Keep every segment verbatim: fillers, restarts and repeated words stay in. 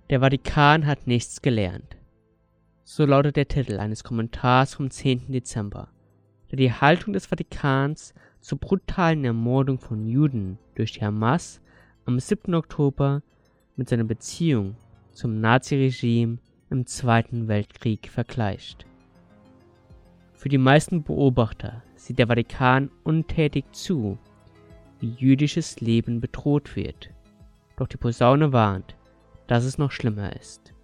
Der Vatikan hat nichts gelernt. So lautet der Titel eines Kommentars vom zehnten Dezember, der die Haltung des Vatikans zur brutalen Ermordung von Juden durch die Hamas am siebten Oktober mit seiner Beziehung zum Naziregime im Zweiten Weltkrieg vergleicht. Für die meisten Beobachter sieht der Vatikan untätig zu, wie jüdisches Leben bedroht wird. Doch die Posaune warnt, dass es noch schlimmer ist.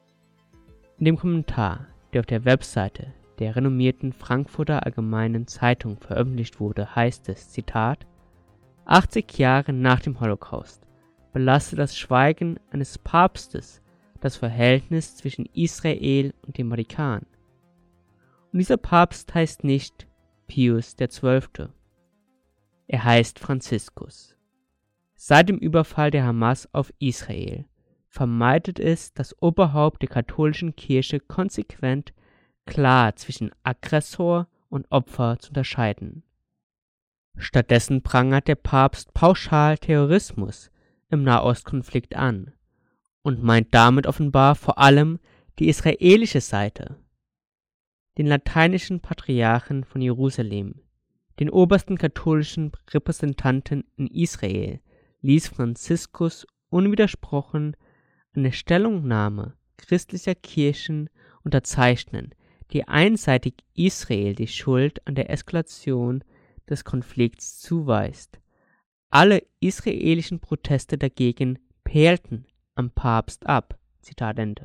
In dem Kommentar, der auf der Webseite der renommierten Frankfurter Allgemeinen Zeitung veröffentlicht wurde, heißt es, Zitat, achtzig Jahre nach dem Holocaust belastet das Schweigen eines Papstes das Verhältnis zwischen Israel und dem Vatikan. Und dieser Papst heißt nicht Pius der Zwölfte. Er heißt Franziskus. Seit dem Überfall der Hamas auf Israel vermeidet es das Oberhaupt der katholischen Kirche konsequent, klar zwischen Aggressor und Opfer zu unterscheiden. Stattdessen prangert der Papst pauschal Terrorismus im Nahostkonflikt an und meint damit offenbar vor allem die israelische Seite. Den lateinischen Patriarchen von Jerusalem, den obersten katholischen Repräsentanten in Israel, ließ Franziskus unwidersprochen eine Stellungnahme christlicher Kirchen unterzeichnen, die einseitig Israel die Schuld an der Eskalation des Konflikts zuweist. Alle israelischen Proteste dagegen perlten am Papst ab. Zitat Ende.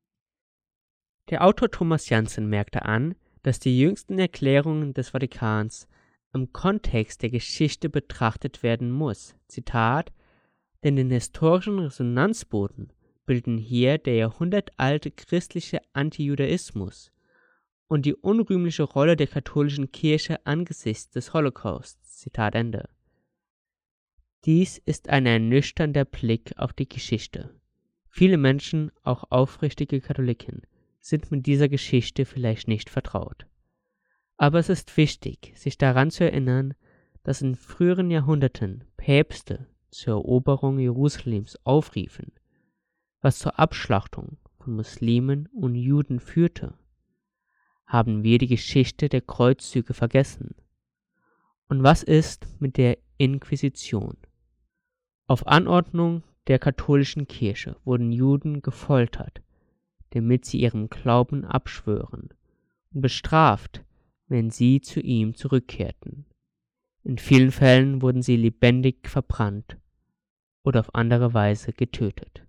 Der Autor Thomas Jansen merkte an, dass die jüngsten Erklärungen des Vatikans im Kontext der Geschichte betrachtet werden muss. Zitat, denn den historischen Resonanzboden bilden hier der jahrhundertalte christliche Antijudaismus und die unrühmliche Rolle der katholischen Kirche angesichts des Holocausts. Zitat Ende. Dies ist ein ernüchternder Blick auf die Geschichte. Viele Menschen, auch aufrichtige Katholiken, sind mit dieser Geschichte vielleicht nicht vertraut. Aber es ist wichtig, sich daran zu erinnern, dass in früheren Jahrhunderten Päpste zur Eroberung Jerusalems aufriefen, was zur Abschlachtung von Muslimen und Juden führte. Haben wir die Geschichte der Kreuzzüge vergessen? Und was ist mit der Inquisition? Auf Anordnung der katholischen Kirche wurden Juden gefoltert, damit sie ihrem Glauben abschwören, und bestraft, wenn sie zu ihm zurückkehrten. In vielen Fällen wurden sie lebendig verbrannt oder auf andere Weise getötet.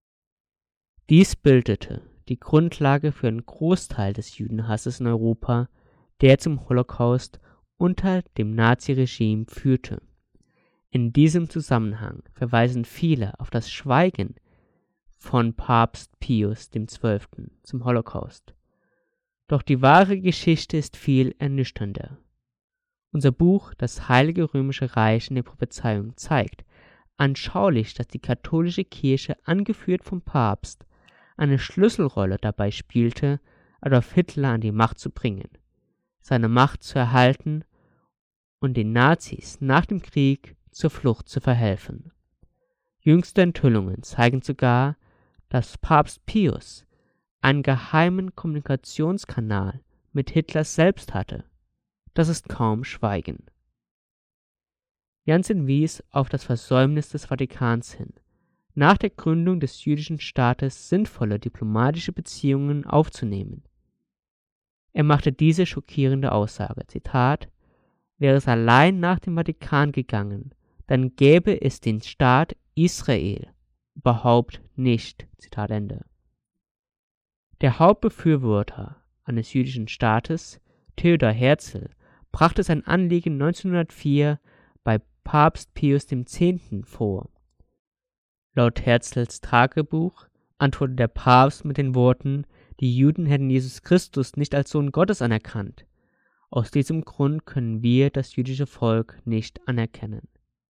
Dies bildete die Grundlage für einen Großteil des Judenhasses in Europa, der zum Holocaust unter dem Naziregime führte. In diesem Zusammenhang verweisen viele auf das Schweigen von Papst Pius der Zwölfte zum Holocaust. Doch die wahre Geschichte ist viel ernüchternder. Unser Buch Das Heilige Römische Reich in der Prophezeiung zeigt anschaulich, dass die katholische Kirche, angeführt vom Papst, eine Schlüsselrolle dabei spielte, Adolf Hitler an die Macht zu bringen, seine Macht zu erhalten und den Nazis nach dem Krieg zur Flucht zu verhelfen. Jüngste Enthüllungen zeigen sogar, dass Papst Pius einen geheimen Kommunikationskanal mit Hitler selbst hatte. Das ist kaum Schweigen. Jansen wies auf das Versäumnis des Vatikans hin, nach der Gründung des jüdischen Staates sinnvolle diplomatische Beziehungen aufzunehmen. Er machte diese schockierende Aussage, Zitat, wäre es allein nach dem Vatikan gegangen, dann gäbe es den Staat Israel überhaupt nicht. Zitat Ende. Der Hauptbefürworter eines jüdischen Staates, Theodor Herzl, brachte sein Anliegen neunzehnhundertvier bei Papst Pius der Zehnte vor. Laut Herzls Tagebuch antwortete der Papst mit den Worten, die Juden hätten Jesus Christus nicht als Sohn Gottes anerkannt. Aus diesem Grund können wir das jüdische Volk nicht anerkennen.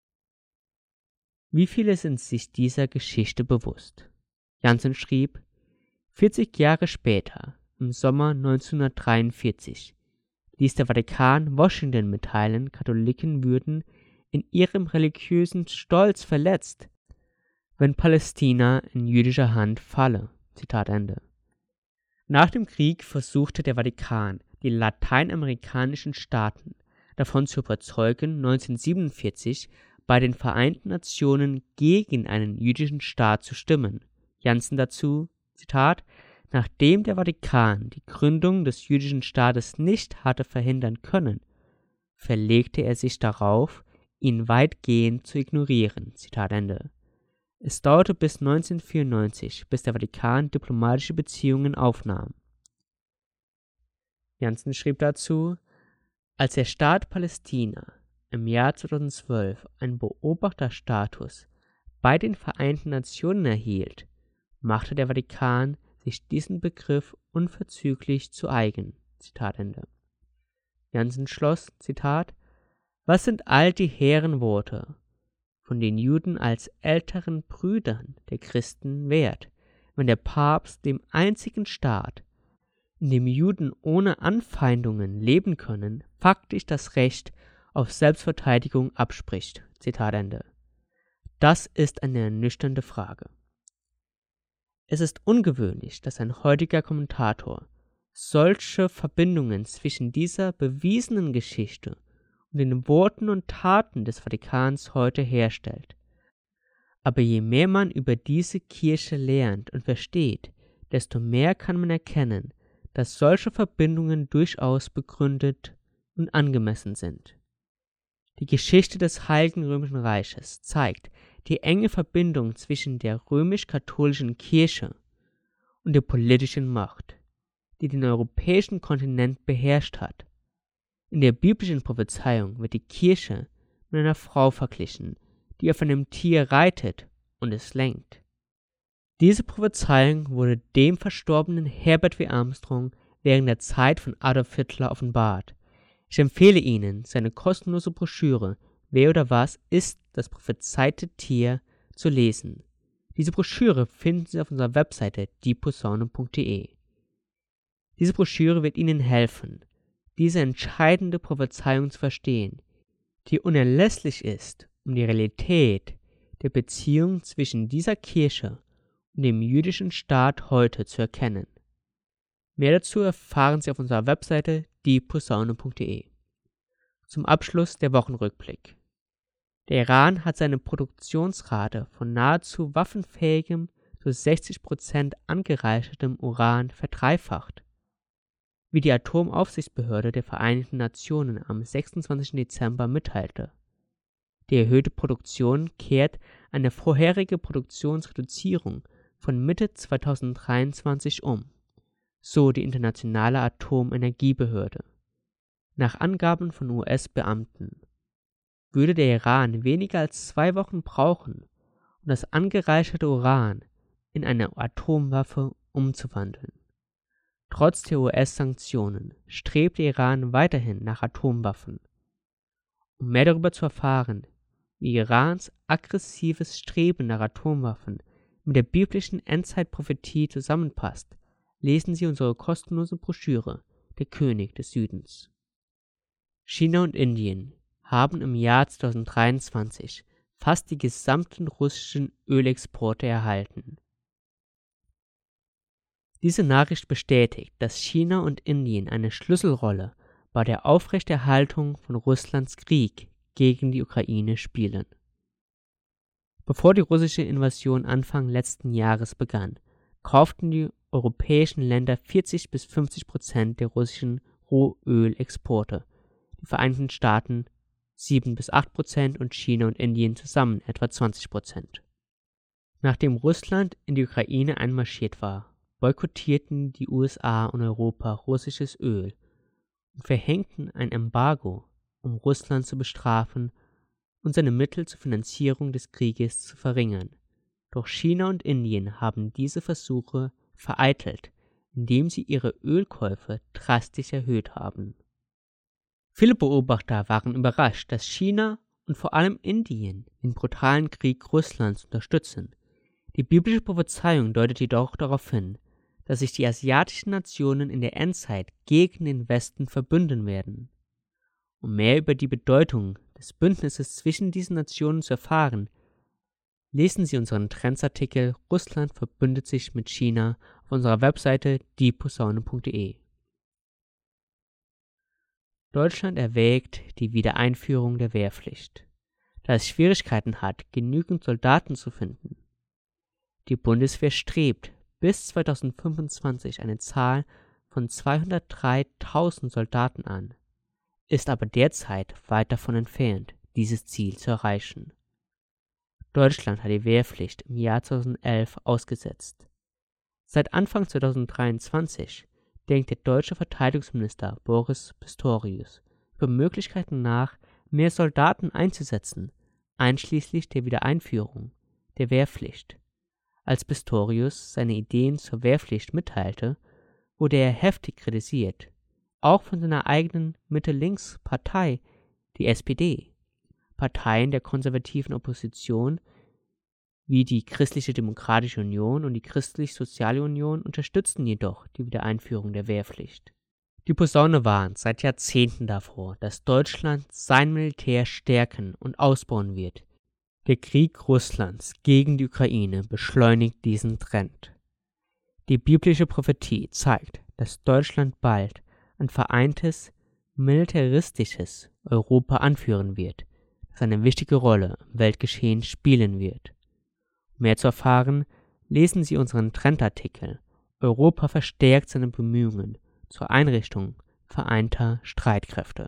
Wie viele sind sich dieser Geschichte bewusst? Jansen schrieb, vierzig Jahre später, im Sommer neunzehnhundertdreiundvierzig, ließ der Vatikan Washington mitteilen, Katholiken würden in ihrem religiösen Stolz verletzt, wenn Palästina in jüdischer Hand falle. Zitat Ende. Nach dem Krieg versuchte der Vatikan, die lateinamerikanischen Staaten davon zu überzeugen, neunzehnhundertsiebenundvierzig bei den Vereinten Nationen gegen einen jüdischen Staat zu stimmen. Jansen dazu, Zitat, nachdem der Vatikan die Gründung des jüdischen Staates nicht hatte verhindern können, verlegte er sich darauf, ihn weitgehend zu ignorieren. Zitat Ende. Es dauerte bis neunzehnhundertvierundneunzig, bis der Vatikan diplomatische Beziehungen aufnahm. Jansen schrieb dazu, als der Staat Palästina im Jahr zweitausendzwölf einen Beobachterstatus bei den Vereinten Nationen erhielt, machte der Vatikan sich diesen Begriff unverzüglich zu eigen. Zitat Ende. Jansen schloss, Zitat, was sind all die hehren Worte von den Juden als älteren Brüdern der Christen wert, wenn der Papst dem einzigen Staat, in dem Juden ohne Anfeindungen leben können, faktisch das Recht auf Selbstverteidigung abspricht. Zitat Ende. Das ist eine ernüchternde Frage. Es ist ungewöhnlich, dass ein heutiger Kommentator solche Verbindungen zwischen dieser bewiesenen Geschichte und den Worten und Taten des Vatikans heute herstellt. Aber je mehr man über diese Kirche lernt und versteht, desto mehr kann man erkennen, dass solche Verbindungen durchaus begründet und angemessen sind. Die Geschichte des Heiligen Römischen Reiches zeigt die enge Verbindung zwischen der römisch-katholischen Kirche und der politischen Macht, die den europäischen Kontinent beherrscht hat. In der biblischen Prophezeiung wird die Kirche mit einer Frau verglichen, die auf einem Tier reitet und es lenkt. Diese Prophezeiung wurde dem verstorbenen Herbert W. Armstrong während der Zeit von Adolf Hitler offenbart. Ich empfehle Ihnen, seine kostenlose Broschüre Wer oder was ist das prophezeite Tier zu lesen. Diese Broschüre finden Sie auf unserer Webseite die posaune punkt de. Diese Broschüre wird Ihnen helfen, diese entscheidende Prophezeiung zu verstehen, die unerlässlich ist, um die Realität der Beziehung zwischen dieser Kirche und dem jüdischen Staat heute zu erkennen. Mehr dazu erfahren Sie auf unserer Webseite die posaune punkt de. Zum Abschluss der Wochenrückblick. Der Iran hat seine Produktionsrate von nahezu waffenfähigem zu sechzig Prozent angereichertem Uran verdreifacht. Wie die Atomaufsichtsbehörde der Vereinten Nationen am sechsundzwanzigsten Dezember mitteilte. Die erhöhte Produktion kehrt eine vorherige Produktionsreduzierung von Mitte zweitausenddreiundzwanzig um, so die Internationale Atomenergiebehörde. Nach Angaben von U S-Beamten würde der Iran weniger als zwei Wochen brauchen, um das angereicherte Uran in eine Atomwaffe umzuwandeln. Trotz der U S-Sanktionen strebt der Iran weiterhin nach Atomwaffen. Um mehr darüber zu erfahren, wie Irans aggressives Streben nach Atomwaffen mit der biblischen Endzeitprophetie zusammenpasst, lesen Sie unsere kostenlose Broschüre Der König des Südens. China und Indien haben im Jahr zweitausenddreiundzwanzig fast die gesamten russischen Ölexporte erhalten. Diese Nachricht bestätigt, dass China und Indien eine Schlüsselrolle bei der Aufrechterhaltung von Russlands Krieg gegen die Ukraine spielen. Bevor die russische Invasion Anfang letzten Jahres begann, kauften die europäischen Länder vierzig bis fünfzig Prozent der russischen Rohölexporte, die Vereinigten Staaten sieben bis acht Prozent und China und Indien zusammen etwa zwanzig Prozent. Nachdem Russland in die Ukraine einmarschiert war, boykottierten die U S A und Europa russisches Öl und verhängten ein Embargo, um Russland zu bestrafen und seine Mittel zur Finanzierung des Krieges zu verringern. Doch China und Indien haben diese Versuche vereitelt, indem sie ihre Ölkäufe drastisch erhöht haben. Viele Beobachter waren überrascht, dass China und vor allem Indien den brutalen Krieg Russlands unterstützen. Die biblische Prophezeiung deutet jedoch darauf hin, dass sich die asiatischen Nationen in der Endzeit gegen den Westen verbünden werden. Um mehr über die Bedeutung des Bündnisses zwischen diesen Nationen zu erfahren, Lesen Sie unseren Trendsartikel Russland verbündet sich mit China auf unserer Webseite die posaune punkt de. Deutschland erwägt die Wiedereinführung der Wehrpflicht, da es Schwierigkeiten hat, genügend Soldaten zu finden. Die Bundeswehr strebt bis zweitausendfünfundzwanzig eine Zahl von zweihundertdreitausend Soldaten an, ist aber derzeit weit davon entfernt, dieses Ziel zu erreichen. Deutschland hat die Wehrpflicht im Jahr zweitausendelf ausgesetzt. Seit Anfang zweitausenddreiundzwanzig denkt der deutsche Verteidigungsminister Boris Pistorius über Möglichkeiten nach, mehr Soldaten einzusetzen, einschließlich der Wiedereinführung der Wehrpflicht. Als Pistorius seine Ideen zur Wehrpflicht mitteilte, wurde er heftig kritisiert, auch von seiner eigenen Mitte-Links-Partei, die S P D. Parteien der konservativen Opposition wie die Christliche Demokratische Union und die Christlich-Soziale Union unterstützten jedoch die Wiedereinführung der Wehrpflicht. Die Posaune warnt seit Jahrzehnten davor, dass Deutschland sein Militär stärken und ausbauen wird. Der Krieg Russlands gegen die Ukraine beschleunigt diesen Trend. Die biblische Prophetie zeigt, dass Deutschland bald ein vereintes, militaristisches Europa anführen wird, das eine wichtige Rolle im Weltgeschehen spielen wird. Um mehr zu erfahren, lesen Sie unseren Trendartikel Europa verstärkt seine Bemühungen zur Einrichtung vereinter Streitkräfte.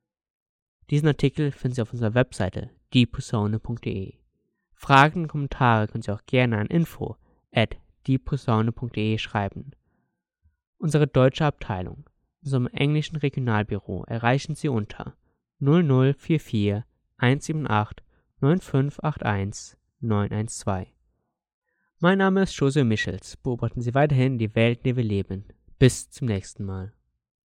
Diesen Artikel finden Sie auf unserer Webseite die posaune punkt de. Fragen und Kommentare können Sie auch gerne an info at die posaune punkt de schreiben. Unsere deutsche Abteilung in unserem englischen Regionalbüro erreichen Sie unter null null vier vier eins sieben acht neun fünf acht eins neun eins zwei. Mein Name ist Jose Michels. Beobachten Sie weiterhin die Welt, in der wir leben. Bis zum nächsten Mal.